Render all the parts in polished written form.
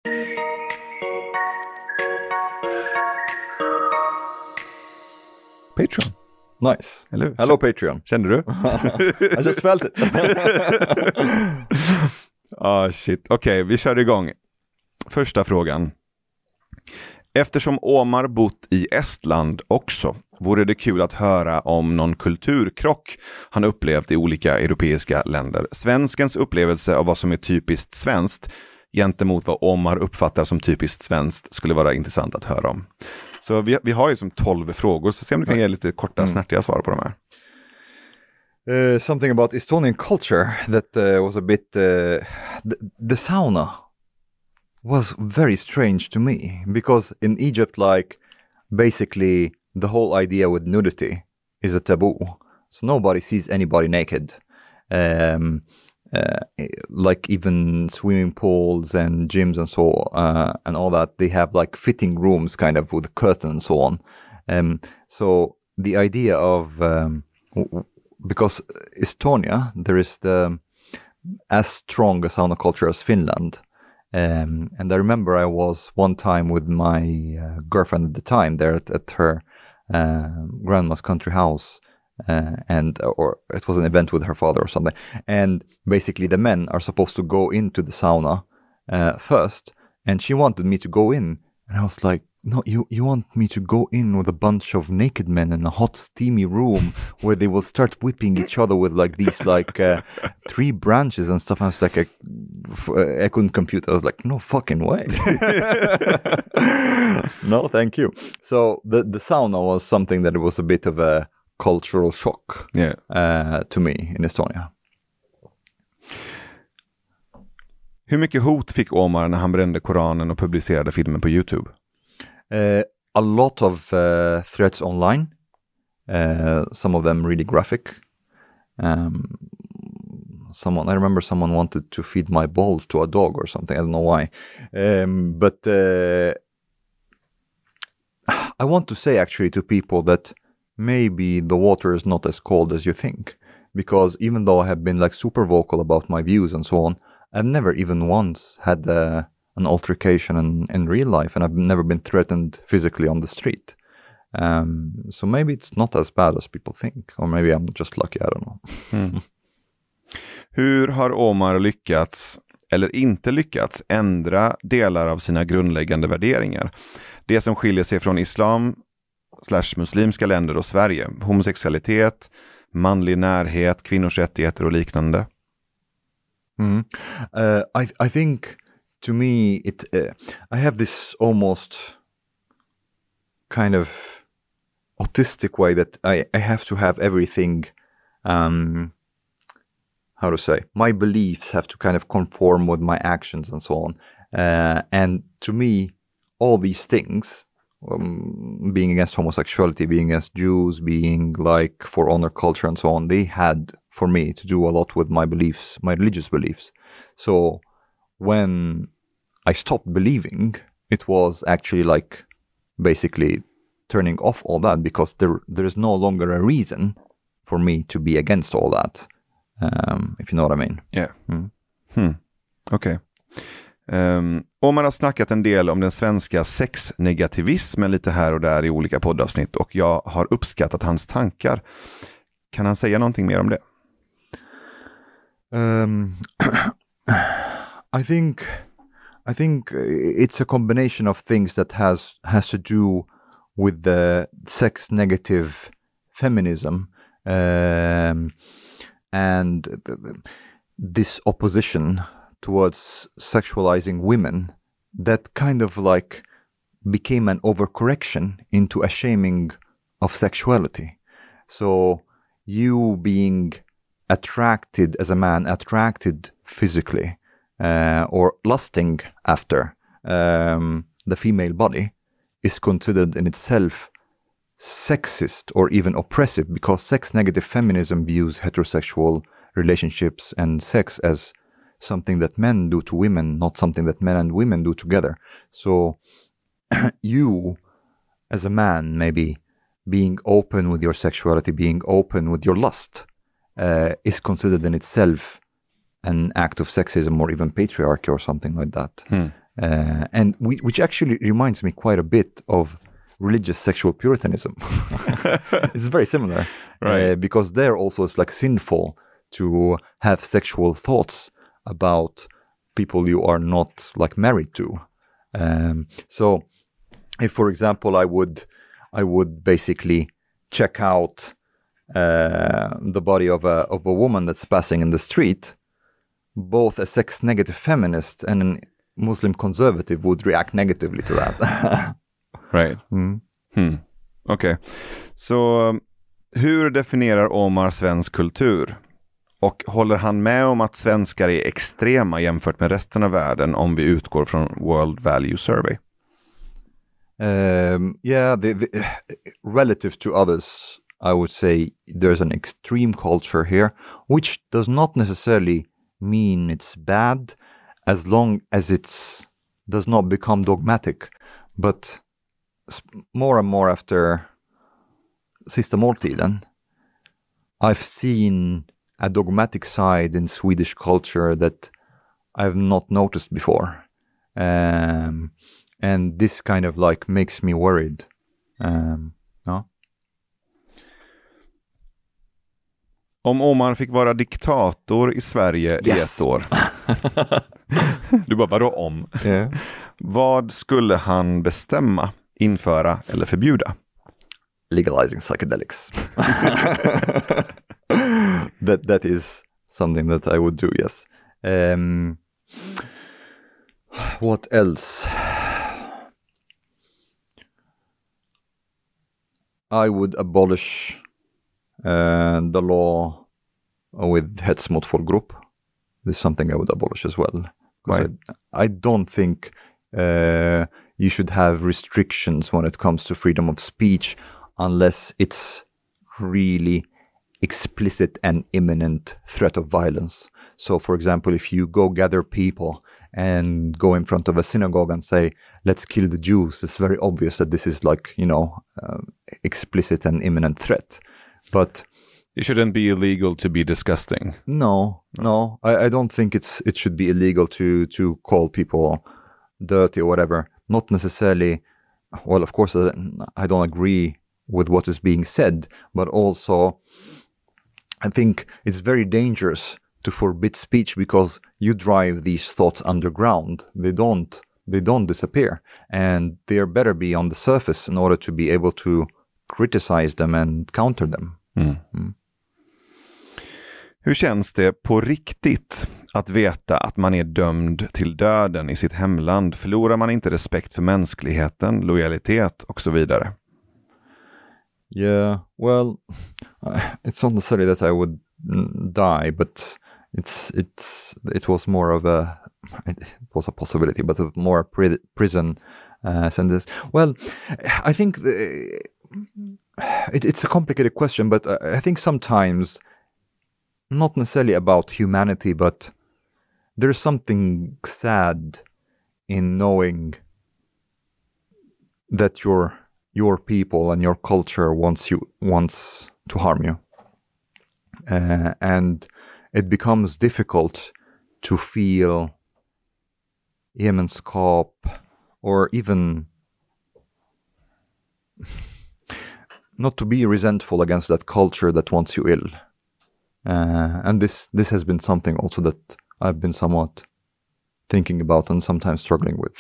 Patreon. Nice. Eller hur? Hello Patreon. Kände du? I just felt it. Shit. Okej, vi kör igång. Första frågan. Eftersom Omar bott i Estland också, vore det kul att höra om någon kulturkrock han upplevt i olika europeiska länder. Svenskens upplevelse av vad som är typiskt svenskt gentemot vad Omar uppfattar som typiskt svenskt skulle vara intressant att höra om. Så vi har ju som 12 frågor, så se om du kan ge lite korta, snärtiga svar på de här. Something about Estonian culture that was a bit... the sauna was very strange to me, because in Egypt, like, basically the whole idea with nudity is a taboo. So nobody sees anybody naked. Like even swimming pools and gyms and so and all that, they have like fitting rooms kind of with a curtain and so on. So the idea of because Estonia, there is as strong a sauna culture as Finland. And I remember I was one time with my girlfriend at the time there at her grandma's country house. Or it was an event with her father or something, and basically the men are supposed to go into the sauna first, and she wanted me to go in, and I was like, no, you want me to go in with a bunch of naked men in a hot steamy room where they will start whipping each other with like these like tree branches and stuff. I was like, I couldn't compute. I was like, no fucking way. No, thank you. So the sauna was something that it was a bit of a cultural shock to me in Estonia. Hur mycket hot fick Omar när han brände Koranen och publicerade filmen på YouTube? A lot of threats online. Some of them really graphic. I remember someone wanted to feed my balls to a dog or something. I don't know why. But I want to say actually to people that maybe the water is not as cold as you think, because even though I have been like super vocal about my views and so on, I've never even once had an altercation in real life, and I've never been threatened physically on the street. So maybe it's not as bad as people think, or maybe I'm just lucky, I don't know. Hur har Omar lyckats, eller inte lyckats, ändra delar av sina grundläggande värderingar? Det som skiljer sig från islam/muslimska länder och Sverige. Homosexualitet, manlig närhet, kvinnors rättigheter och liknande. I think to me I have this almost kind of autistic way that I have to have everything, how to say, my beliefs have to kind of conform with my actions and so on. And to me, all these things, being against homosexuality, being against Jews, being like for honor culture and so on, they had for me to do a lot with my beliefs, my religious beliefs. So when I stopped believing, it was actually like basically turning off all that, because there is no longer a reason for me to be against all that, if you know what I mean. Yeah. Okej. Omar har snackat en del om den svenska sexnegativismen lite här och där i olika poddavsnitt, och jag har uppskattat hans tankar. Kan han säga någonting mer om det? I think it's a combination of things that has to do with the sex negative feminism, and this opposition towards sexualizing women that kind of like became an overcorrection into a shaming of sexuality. So you being attracted as a man, attracted physically, or lusting after the female body is considered in itself sexist or even oppressive, because sex negative feminism views heterosexual relationships and sex as something that men do to women, not something that men and women do together. So you as a man, maybe being open with your sexuality, being open with your lust, is considered in itself an act of sexism or even patriarchy or something like that. and which actually reminds me quite a bit of religious sexual puritanism. It's very similar, right? Because there also it's like sinful to have sexual thoughts about people you are not like married to. So, if for example I would basically check out the body of a woman that's passing in the street, both a sex negative feminist and a Muslim conservative would react negatively to that. Right. Okej. Så hur definierar Omar svensk kultur? Och håller han med om att svenskar är extrema jämfört med resten av världen om vi utgår från World Value Survey? Yeah, relative to others, I would say there's an extreme culture here, which does not necessarily mean it's bad as long as it does not become dogmatic. But more and more after Sista måltiden, I've seen a dogmatic side in Swedish culture that I've not noticed before. And this kind of like makes me worried. No? Om Omar fick vara diktator i Sverige i ett år. Du bara, vadå om? Yeah. Vad skulle han bestämma, införa eller förbjuda? Legalizing psychedelics. That is something that I would do, yes. What else? I would abolish the law with hets mot folkgrupp. This is something I would abolish as well. Right. I don't think you should have restrictions when it comes to freedom of speech unless it's really explicit and imminent threat of violence. So, for example, if you go gather people and go in front of a synagogue and say, let's kill the Jews, it's very obvious that this is like, explicit and imminent threat. But it shouldn't be illegal to be disgusting. No. I don't think it should be illegal to call people dirty or whatever. Not necessarily. Well, of course, I don't agree with what is being said, but also I think it's very dangerous to forbid speech because you drive these thoughts underground. They don't disappear, and they better be on the surface in order to be able to criticize them and counter them. Hur känns det på riktigt att veta att man är dömd till döden i sitt hemland? Förlorar man inte respekt för mänskligheten, lojalitet och så vidare? Yeah, well, it's not necessarily that I would die, but it was more of it was a possibility, but more prison sentence. Well, I think it's a complicated question, but I think sometimes, not necessarily about humanity, but there's something sad in knowing that your people and your culture wants to harm you, and it becomes difficult to feel gemenskap or even not to be resentful against that culture that wants you ill. And this has been something also that I've been somewhat thinking about and sometimes struggling with.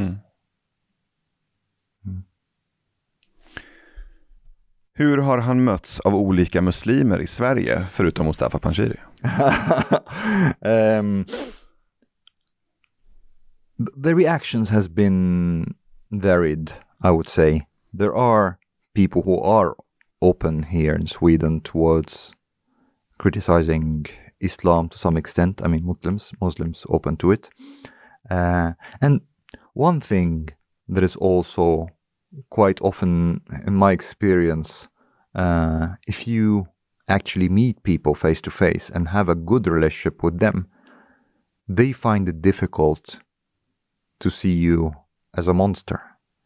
Hur har han mötts av olika muslimer i Sverige förutom Mustafa Panshiri? The reactions has been varied, I would say. There are people who are open here in Sweden towards criticizing Islam to some extent. I mean, Muslims open to it. And one thing that is also quite often, in my experience, if you actually meet people face to face and have a good relationship with them, they find it difficult to see you as a monster.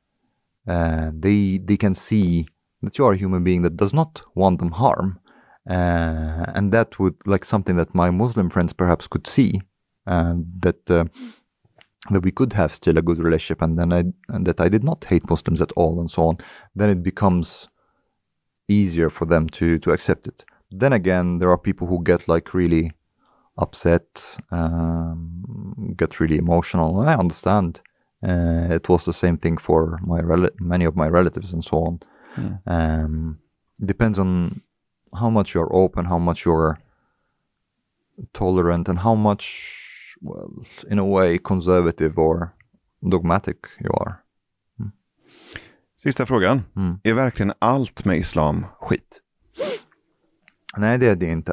They can see that you are a human being that does not want them harm. And that would like something that my Muslim friends perhaps could see, that that we could have still a good relationship, and that I did not hate Muslims at all, and so on, then it becomes easier for them to accept it. Then again, there are people who get like really upset, get really emotional. I understand. It was the same thing for many of my relatives and so on. Depends on how much you're open, how much you're tolerant, and how much, well, in a way, conservative or dogmatic you are. Sista frågan. Är verkligen allt med islam skit? Nej, det är det inte.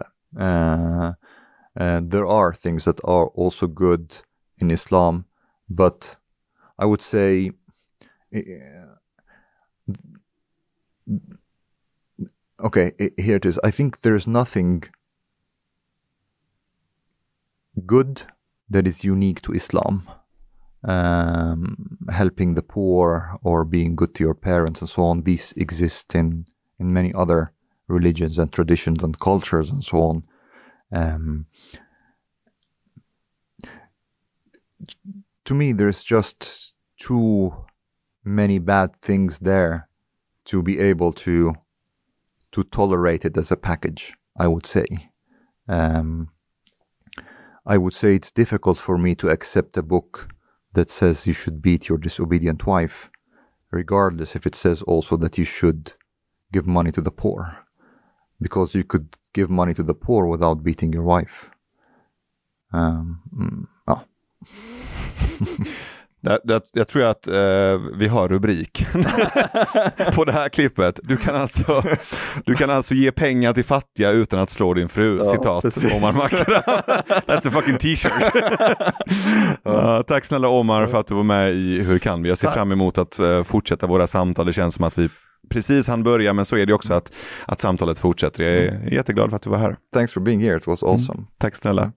There are things that are also good in Islam, but I would say okay, here it is. I think there's nothing good that is unique to Islam. Helping the poor or being good to your parents and so on, these exist in many other religions and traditions and cultures and so on. To me, there's just too many bad things there to be able to tolerate it as a package, I would say. I would say it's difficult for me to accept a book that says you should beat your disobedient wife, regardless if it says also that you should give money to the poor. Because you could give money to the poor without beating your wife. Jag tror att vi har rubriken på det här klippet. Du kan alltså ge pengar till fattiga utan att slå din fru. Citat Omar Makram. That's a fucking t-shirt. Tack snälla Omar för att du var med i Hur kan vi? Jag ser fram emot att fortsätta våra samtal. Det känns som att vi precis hann börja, men så är det också att samtalet fortsätter. Jag är jätteglad för att du var här. Thanks for being here, it was awesome. Tack snälla.